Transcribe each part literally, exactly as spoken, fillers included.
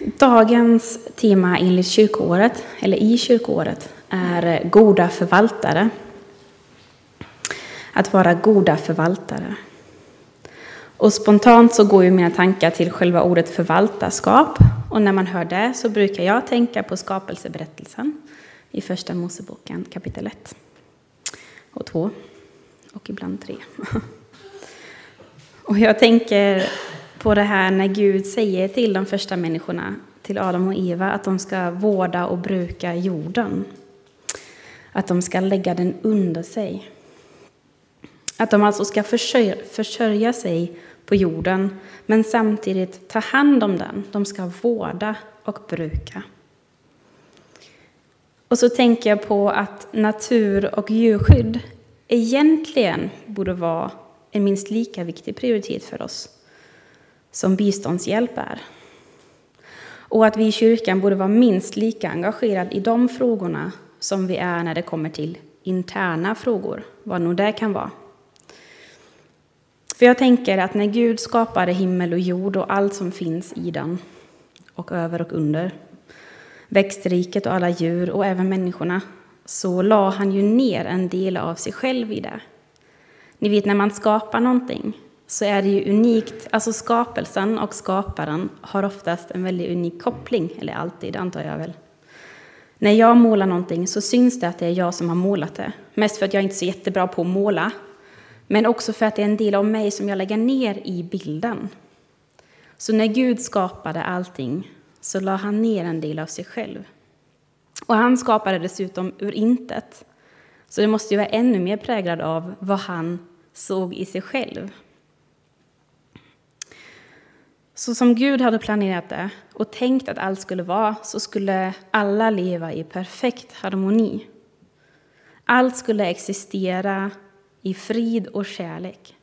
Dagens tema enligt kyrkoåret, eller i kyrkoåret, är goda förvaltare. Att vara goda förvaltare. Och spontant så går ju mina tankar till själva ordet förvaltarskap. Och när man hör det så brukar jag tänka på skapelseberättelsen i första Moseboken kapitel ett och två och ibland tre. Och jag tänker på det här när Gud säger till de första människorna, till Adam och Eva, att de ska vårda och bruka jorden. Att de ska lägga den under sig. Att de alltså ska försörja, försörja sig på jorden, men samtidigt ta hand om den. De ska vårda och bruka. Och så tänker jag på att natur- och djurskydd egentligen borde vara en minst lika viktig prioritet för oss som biståndshjälp är. Och att vi i kyrkan borde vara minst lika engagerade i de frågorna som vi är när det kommer till interna frågor, vad nog det kan vara. För jag tänker att när Gud skapade himmel och jord och allt som finns i den och över och under, växtriket och alla djur och även människorna, så la han ju ner en del av sig själv i det. Ni vet, när man skapar någonting så är det ju unikt, alltså skapelsen och skaparen har oftast en väldigt unik koppling, eller alltid, antar jag väl. När jag målar någonting så syns det att det är jag som har målat det. Mest för att jag inte är så jättebra på att måla, men också för att det är en del av mig som jag lägger ner i bilden. Så när Gud skapade allting så la han ner en del av sig själv. Och han skapade dessutom ur intet. Så det måste ju vara ännu mer präglad av vad han såg i sig själv. Så som Gud hade planerat det och tänkt att allt skulle vara, så skulle alla leva i perfekt harmoni. Allt skulle existera i frid och kärlek.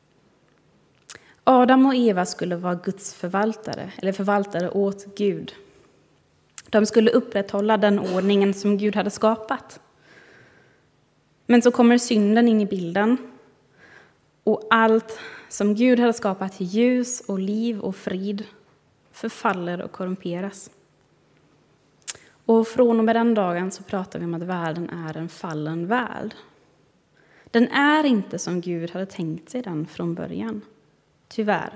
Adam och Eva skulle vara Guds förvaltare, eller förvaltare åt Gud. De skulle upprätthålla den ordningen som Gud hade skapat. Men så kommer synden in i bilden. Och allt som Gud hade skapat till ljus och liv och frid förfaller och korrumperas. Och från och med den dagen så pratar vi om att världen är en fallen värld. Den är inte som Gud hade tänkt sig den från början. Tyvärr.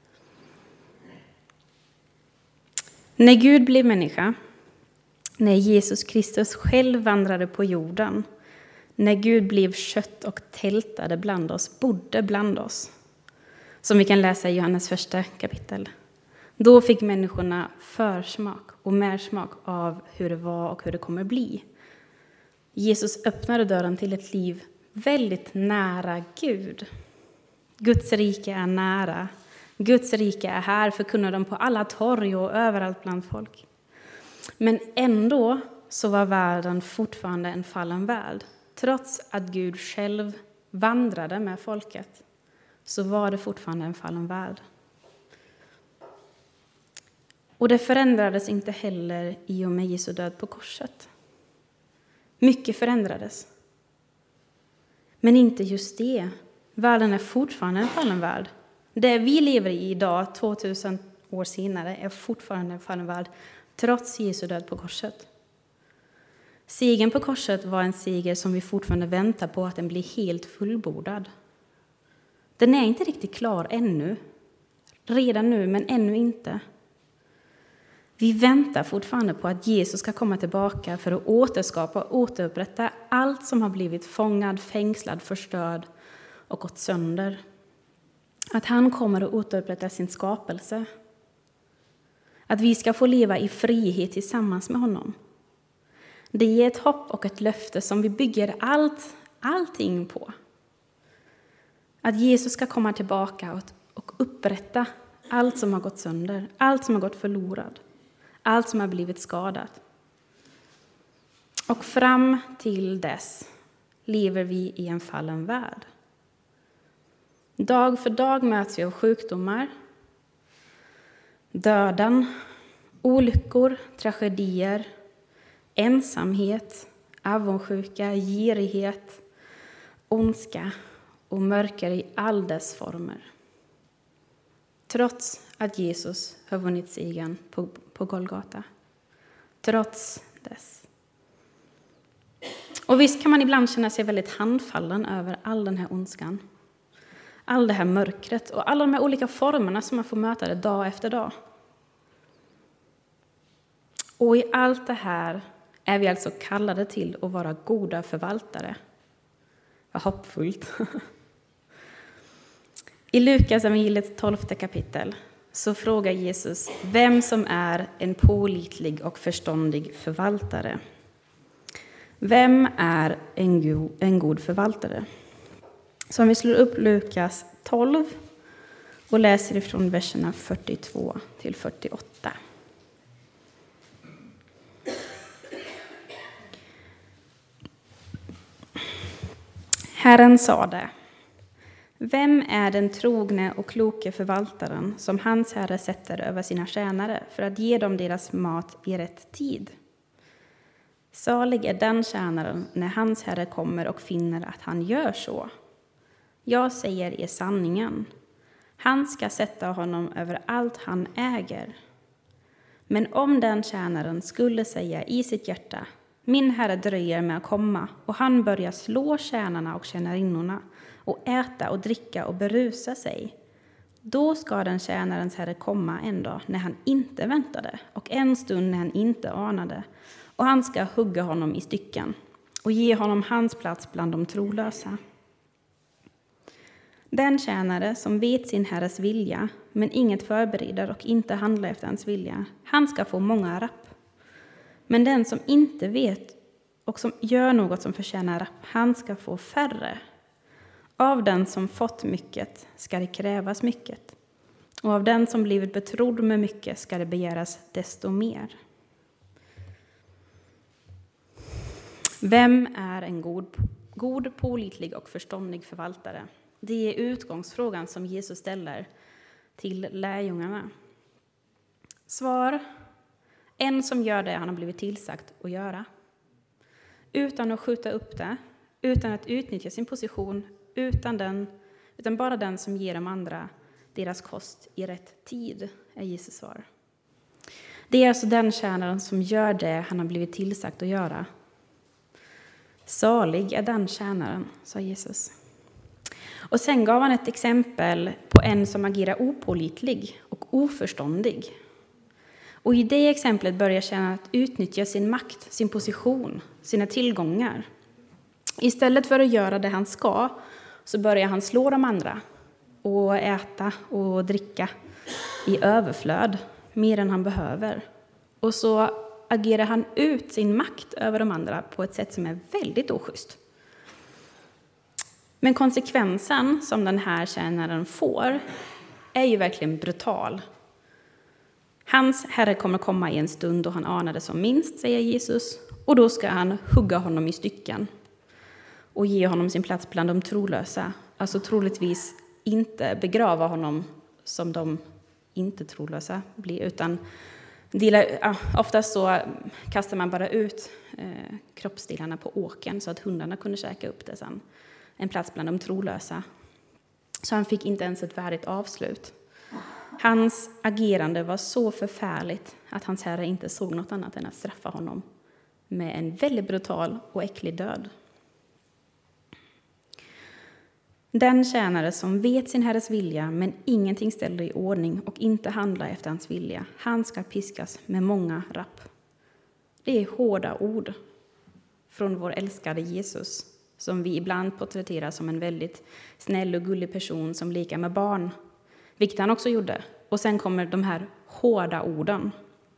När Gud blev människa, när Jesus Kristus själv vandrade på jorden, när Gud blev kött och tältade bland oss, bodde bland oss, som vi kan läsa i Johannes första kapitel, då fick människorna försmak och mersmak av hur det var och hur det kommer bli. Jesus öppnade dörren till ett liv väldigt nära Gud. Guds rike är nära. Guds rike är här, förkunnar de på alla torg och överallt bland folk. Men ändå så var världen fortfarande en fallen värld. Trots att Gud själv vandrade med folket så var det fortfarande en fallen värld. Och det förändrades inte heller i och med Jesu död på korset. Mycket förändrades. Men inte just det. Världen är fortfarande en fallen värld. Det vi lever i idag, tvåtusen år senare, är fortfarande en fallen värld, trots Jesu död på korset. Segern på korset var en seger som vi fortfarande väntar på att den blir helt fullbordad. Den är inte riktigt klar ännu. Redan nu, men ännu inte. Vi väntar fortfarande på att Jesus ska komma tillbaka för att återskapa och återupprätta allt som har blivit fångad, fängslad, förstörd och gått sönder. Att han kommer att återupprätta sin skapelse. Att vi ska få leva i frihet tillsammans med honom. Det ger ett hopp och ett löfte som vi bygger allt, allting på. Att Jesus ska komma tillbaka och upprätta allt som har gått sönder. Allt som har gått förlorat. Allt som har blivit skadat. Och fram till dess lever vi i en fallen värld. Dag för dag möts vi av sjukdomar, döden, olyckor, tragedier, ensamhet, avundsjuka, girighet, ondska och mörker i all dess former. Trots att Jesus har vunnit segern på, på Golgata. Trots dess. Och visst kan man ibland känna sig väldigt handfallen över all den här ondskan. All det här mörkret och alla de här olika formerna som man får möta det dag efter dag. Och i allt det här är vi alltså kallade till att vara goda förvaltare. Vad hoppfullt. I Lukas evangeliets tolfte kapitel så frågar Jesus vem som är en pålitlig och förståndig förvaltare. Vem är en god, en god förvaltare? Så om vi slår upp Lukas tolv och läser ifrån verserna fyrtiotvå till fyrtioåtta. Herren sade: Vem är den trogne och kloke förvaltaren som hans herre sätter över sina tjänare för att ge dem deras mat i rätt tid? Salig är den tjänaren när hans herre kommer och finner att han gör så. Jag säger er sanningen. Han ska sätta honom över allt han äger. Men om den tjänaren skulle säga i sitt hjärta: Min herre dröjer med att komma, och han börjar slå tjänarna och tjänarinnorna och äta och dricka och berusa sig, då ska den tjänarens herre komma en dag när han inte väntade och en stund när han inte anade, och han ska hugga honom i stycken och ge honom hans plats bland de trolösa. Den tjänare som vet sin herres vilja men inget förbereder och inte handlar efter hans vilja, han ska få många rapp. Men den som inte vet och som gör något som förtjänar rapp, han ska få färre. Av den som fått mycket ska det krävas mycket, och av den som blivit betrodd med mycket ska det begäras desto mer. Vem är en god, god, pålitlig och förståndig förvaltare? Det är utgångsfrågan som Jesus ställer till lärjungarna. Svar: en som gör det han har blivit tillsagt att göra. Utan att skjuta upp det, utan att utnyttja sin position, utan, den, utan bara den som ger de andra deras kost i rätt tid, är Jesus svar. Det är alltså den tjänaren som gör det han har blivit tillsagt att göra. Salig är den tjänaren, sa Jesus. Och sen gav han ett exempel på en som agerar opålitlig och oförståndig. Och i det exemplet börjar tjänaren att utnyttja sin makt, sin position, sina tillgångar. Istället för att göra det han ska, så börjar han slå de andra och äta och dricka i överflöd, mer än han behöver. Och så agerar han ut sin makt över de andra på ett sätt som är väldigt oschysst. Men konsekvensen som den här tjänaren får är ju verkligen brutal. Hans herre kommer komma i en stund då han anade som minst, säger Jesus, och då ska han hugga honom i stycken och ge honom sin plats bland de trolösa. Alltså troligtvis inte begrava honom som de inte trolösa blir, utan dela, ja, oftast så kastar man bara ut eh, kroppsdelarna på åken så att hundarna kunde käka upp det sen. En plats bland de trolösa. Så han fick inte ens ett värdigt avslut. Hans agerande var så förfärligt att hans herre inte såg något annat än att straffa honom med en väldigt brutal och äcklig död. Den tjänare som vet sin herres vilja men ingenting ställer i ordning och inte handlar efter hans vilja, han ska piskas med många rapp. Det är hårda ord från vår älskade Jesus, som vi ibland porträtterar som en väldigt snäll och gullig person som lekar med barn, vilket han också gjorde. Och sen kommer de här hårda orden.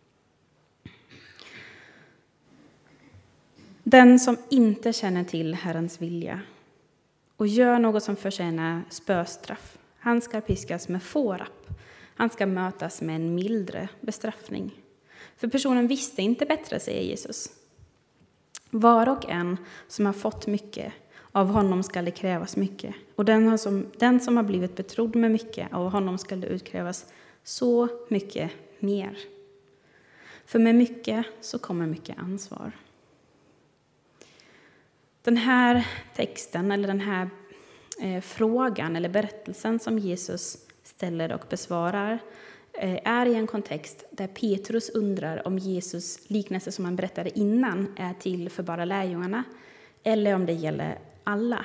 Den som inte känner till Herrens vilja och gör något som förtjänar spöstraff, han ska piskas med få rapp. Han ska mötas med en mildre bestraffning. För personen visste inte bättre, säger Jesus. Var och en som har fått mycket, av honom ska det krävas mycket. Och den som, den som har blivit betrodd med mycket, av honom ska det utkrävas så mycket mer. För med mycket så kommer mycket ansvar. Den här texten, eller den här eh, frågan eller berättelsen som Jesus ställer och besvarar, är i en kontext där Petrus undrar om Jesus liknelse som han berättade innan är till för bara lärjungarna eller om det gäller alla.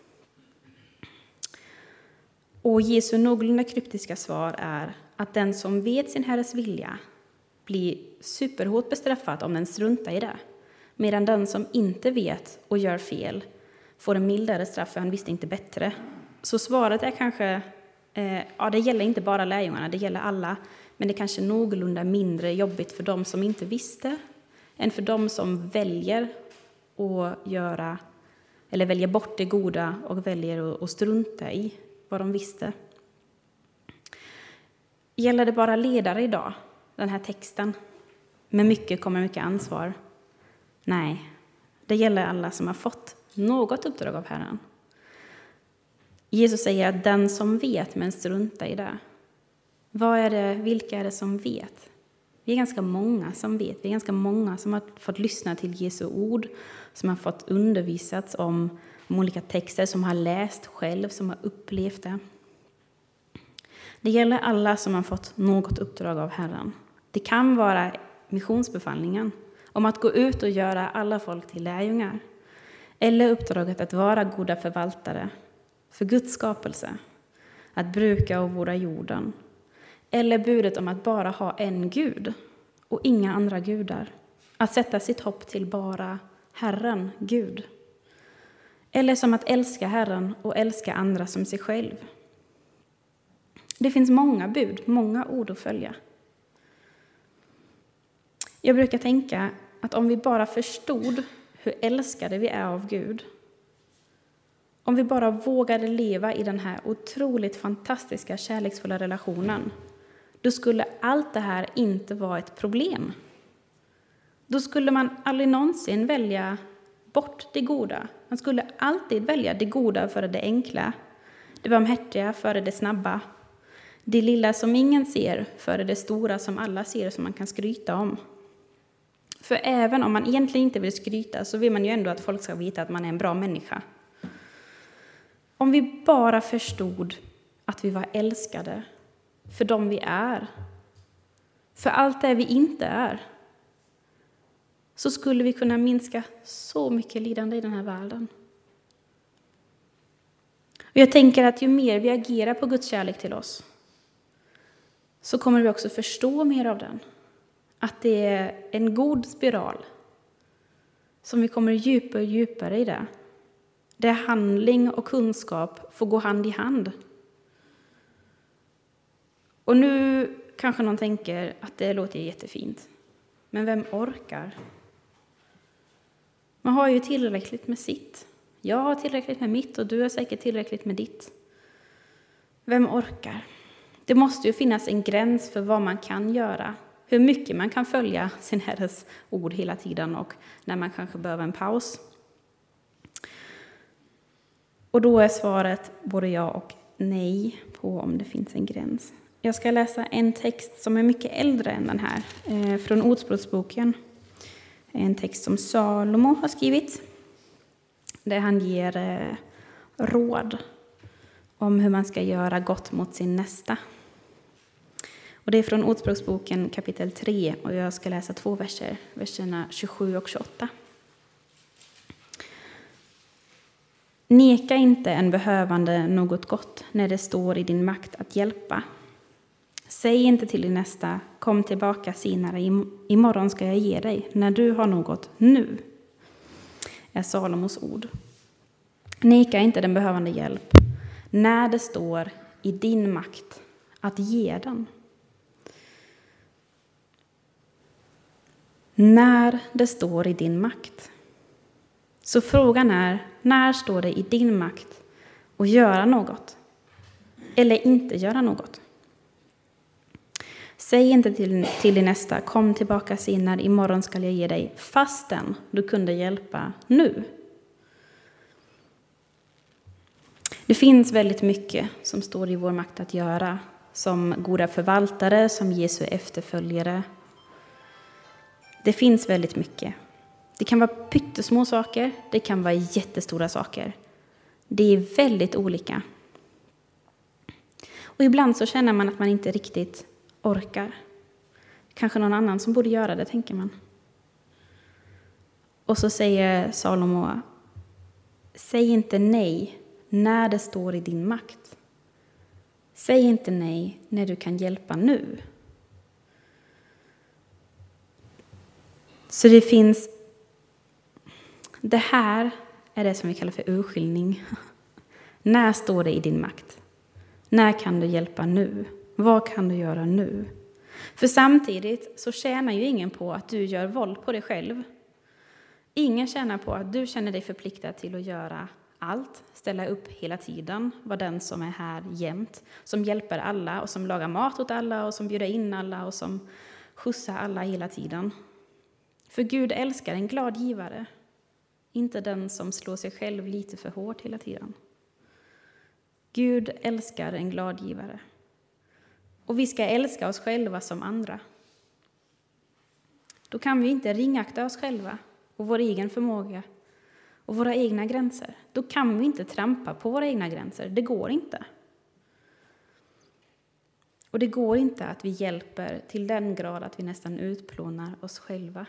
Och Jesu någorlunda kryptiska svar är att den som vet sin herres vilja blir superhårt bestraffad om den struntar i det. Medan den som inte vet och gör fel får en mildare straff för han visste inte bättre. Så svaret är kanske, eh, ja det gäller inte bara lärjungarna, det gäller alla. Men det är kanske någorlunda mindre jobbigt för dem som inte visste än för dem som väljer att göra, eller väljer bort det goda och väljer att strunta i vad de visste. Gäller det bara ledare idag, den här texten? Med mycket kommer mycket ansvar. Nej, det gäller alla som har fått något uppdrag av Herren. Jesus säger att den som vet men struntar i det. Vad är det, vilka är det som vet? Vi är ganska många som vet. Vi är ganska många som har fått lyssna till Jesu ord. Som har fått undervisats om, om olika texter. Som har läst själv, som har upplevt det. Det gäller alla som har fått något uppdrag av Herren. Det kan vara missionsbefallningen. Om att gå ut och göra alla folk till lärjungar. Eller uppdraget att vara goda förvaltare för Guds skapelse. Att bruka och vårda jorden. Eller budet om att bara ha en Gud och inga andra gudar. Att sätta sitt hopp till bara Herren, Gud. Eller som att älska Herren och älska andra som sig själv. Det finns många bud, många ord att följa. Jag brukar tänka att om vi bara förstod hur älskade vi är av Gud. Om vi bara vågade leva i den här otroligt fantastiska kärleksfulla relationen. Då skulle allt det här inte vara ett problem. Då skulle man aldrig någonsin välja bort det goda. Man skulle alltid välja det goda före det enkla. Det barmhärtiga före det snabba. Det lilla som ingen ser före det stora som alla ser som man kan skryta om. För även om man egentligen inte vill skryta så vill man ju ändå att folk ska veta att man är en bra människa. Om vi bara förstod att vi var älskade för dem vi är, för allt det vi inte är, så skulle vi kunna minska så mycket lidande i den här världen. Och jag tänker att ju mer vi agerar på Guds kärlek till oss, så kommer vi också förstå mer av den. Att det är en god spiral som vi kommer djupare och djupare i det. Där handling och kunskap får gå hand i hand. Och nu kanske någon tänker att det låter jättefint. Men vem orkar? Man har ju tillräckligt med sitt. Jag har tillräckligt med mitt och du har säkert tillräckligt med ditt. Vem orkar? Det måste ju finnas en gräns för vad man kan göra. Hur mycket man kan följa sin Herres ord hela tiden och när man kanske behöver en paus. Och då är svaret både ja och nej på om det finns en gräns. Jag ska läsa en text som är mycket äldre än den här. Eh, från Ordspråksboken. En text som Salomo har skrivit. Där han ger eh, råd om hur man ska göra gott mot sin nästa. Och det är från Ordspråksboken kapitel tre och jag ska läsa två verser. Verserna tjugosju och tjugoåtta. Neka inte en behövande något gott när det står i din makt att hjälpa. Säg inte till din nästa, kom tillbaka senare, imorgon ska jag ge dig, när du har något nu. Är Salomos ord. Neka inte den behövande hjälp, när det står i din makt att ge den. När det står i din makt. Så frågan är, när står det i din makt att göra något? Eller inte göra något? Säg inte till, till din nästa, kom tillbaka senare, imorgon ska jag ge dig, fastän du kunde hjälpa nu. Det finns väldigt mycket som står i vår makt att göra, som goda förvaltare, som Jesu efterföljare. Det finns väldigt mycket. Det kan vara pyttesmå saker, det kan vara jättestora saker. Det är väldigt olika. Och ibland så känner man att man inte riktigt orkar. Kanske någon annan som borde göra det, tänker man. Och så säger Salomo, säg inte nej när det står i din makt. Säg inte nej när du kan hjälpa nu. Så det finns, det här är det som vi kallar för urskiljning. När står det i din makt? När kan du hjälpa nu? Vad kan du göra nu? För samtidigt så tjänar ju ingen på att du gör våld på dig själv. Ingen tjänar på att du känner dig förpliktad till att göra allt, ställa upp hela tiden, vara den som är här jämt, som hjälper alla och som lagar mat åt alla och som bjuder in alla och som skjutsar alla hela tiden. För Gud älskar en glad givare, inte den som slår sig själv lite för hårt hela tiden. Gud älskar en glad givare. Och vi ska älska oss själva som andra. Då kan vi inte ringakta oss själva och vår egen förmåga och våra egna gränser. Då kan vi inte trampa på våra egna gränser. Det går inte. Och det går inte att vi hjälper till den grad att vi nästan utplånar oss själva.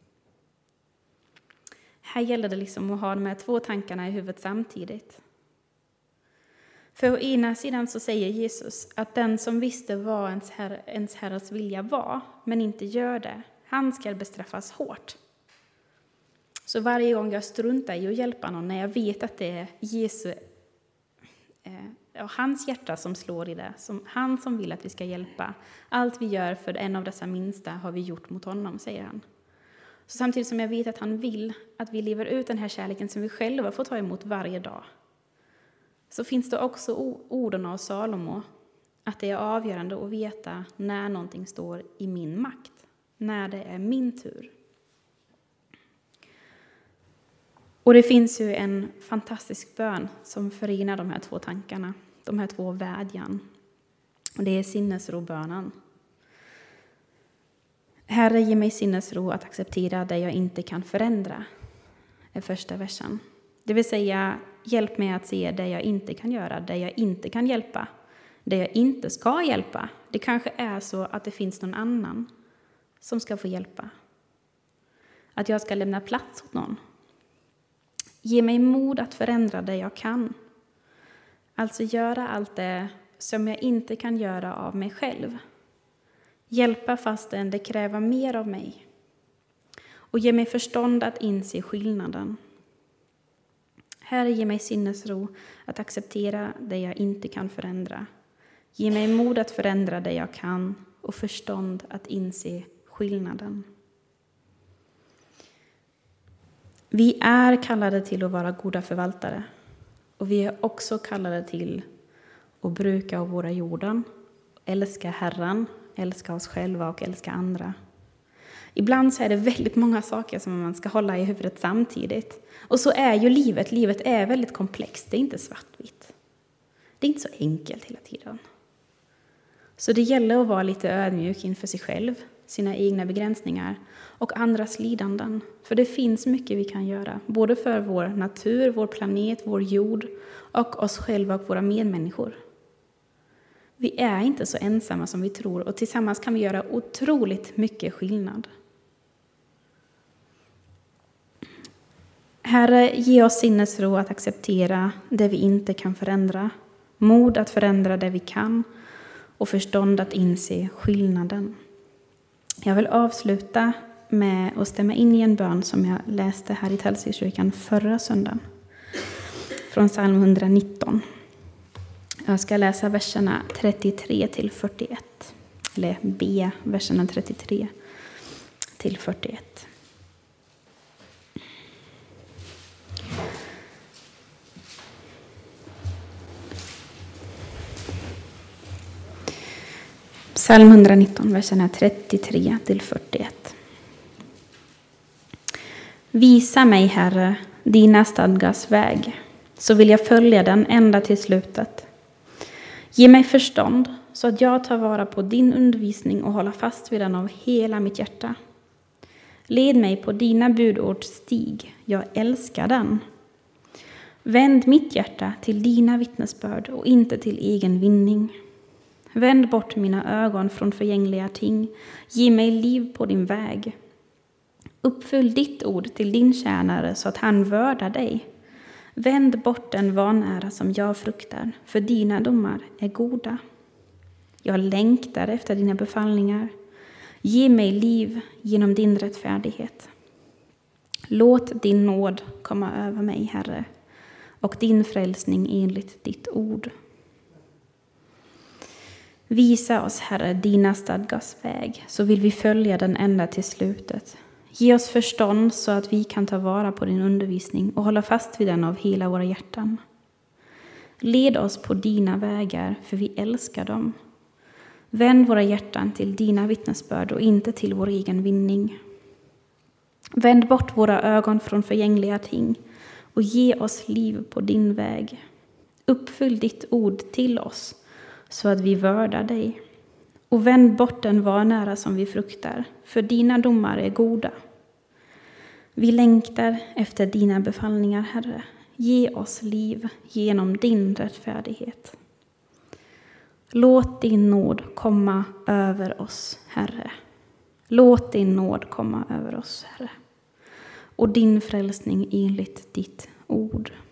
Här gäller det liksom att ha de här två tankarna i huvudet samtidigt. För å ena sidan så säger Jesus att den som visste vad ens, herre, ens herres vilja var, men inte gör det, han ska bestraffas hårt. Så varje gång jag struntar i att hjälpa någon, när jag vet att det är Jesu, eh, och hans hjärta som slår i det, som, han som vill att vi ska hjälpa, allt vi gör för en av dessa minsta har vi gjort mot honom, säger han. Så samtidigt som jag vet att han vill att vi lever ut den här kärleken som vi själva får ta emot varje dag, så finns det också orden av Salomo att det är avgörande att veta när någonting står i min makt, när det är min tur. Och det finns ju en fantastisk bön som förenar de här två tankarna, de här två vädjan. Och det är sinnesrobönen. Herre, ge mig sinnesro att acceptera det jag inte kan förändra, är första versen. Det vill säga, hjälp mig att se det jag inte kan göra, det jag inte kan hjälpa, det jag inte ska hjälpa. Det kanske är så att det finns någon annan som ska få hjälpa. Att jag ska lämna plats åt någon. Ge mig mod att förändra det jag kan. Alltså göra allt det som jag inte kan göra av mig själv. Hjälpa fastän det kräver mer av mig. Och ge mig förstånd att inse skillnaden. Herre, ge mig sinnesro att acceptera det jag inte kan förändra. Ge mig mod att förändra det jag kan och förstånd att inse skillnaden. Vi är kallade till att vara goda förvaltare. Och vi är också kallade till att bruka av våra jorden. Älska Herren, älska oss själva och älska andra. Ibland så är det väldigt många saker som man ska hålla i huvudet samtidigt. Och så är ju livet. Livet är väldigt komplext. Det är inte svartvitt. Det är inte så enkelt hela tiden. Så det gäller att vara lite ödmjuk inför sig själv, sina egna begränsningar och andras lidanden. För det finns mycket vi kan göra. Både för vår natur, vår planet, vår jord och oss själva och våra medmänniskor. Vi är inte så ensamma som vi tror och tillsammans kan vi göra otroligt mycket skillnad. Herre, ge oss sinnesro att acceptera det vi inte kan förändra, mod att förändra det vi kan och förstånd att inse skillnaden. Jag vill avsluta med att stämma in i en bön som jag läste här i Tälskyrkan förra söndagen. Från psalm etthundranitton. Jag ska läsa verserna trettiotre till fyrtioett. Eller B, verserna trettiotre till fyrtioett. Psalm etthundranitton, verserna trettiotre till fyrtioett. Visa mig, Herre, dina stadgars väg, så vill jag följa den ända till slutet. Ge mig förstånd så att jag tar vara på din undervisning och håller fast vid den av hela mitt hjärta. Led mig på dina budords stig, jag älskar den. Vänd mitt hjärta till dina vittnesbörd och inte till egen vinning. Vänd bort mina ögon från förgängliga ting. Ge mig liv på din väg. Uppfyll ditt ord till din tjänare så att han vördar dig. Vänd bort den vanära som jag fruktar, för dina domar är goda. Jag längtar efter dina befallningar. Ge mig liv genom din rättfärdighet. Låt din nåd komma över mig, Herre, och din frälsning enligt ditt ord. Visa oss, Herre, dina stadgas väg, så vill vi följa den ända till slutet. Ge oss förstånd så att vi kan ta vara på din undervisning och hålla fast vid den av hela våra hjärtan. Led oss på dina vägar, för vi älskar dem. Vänd våra hjärtan till dina vittnesbörd och inte till vår egen vinning. Vänd bort våra ögon från förgängliga ting och ge oss liv på din väg. Uppfyll ditt ord till oss så att vi vördar dig. Och vänd bort den vanära som vi fruktar, för dina domar är goda. Vi längtar efter dina befallningar, Herre. Ge oss liv genom din rättfärdighet. Låt din nåd komma över oss, Herre. Låt din nåd komma över oss, Herre. Och din frälsning enligt ditt ord.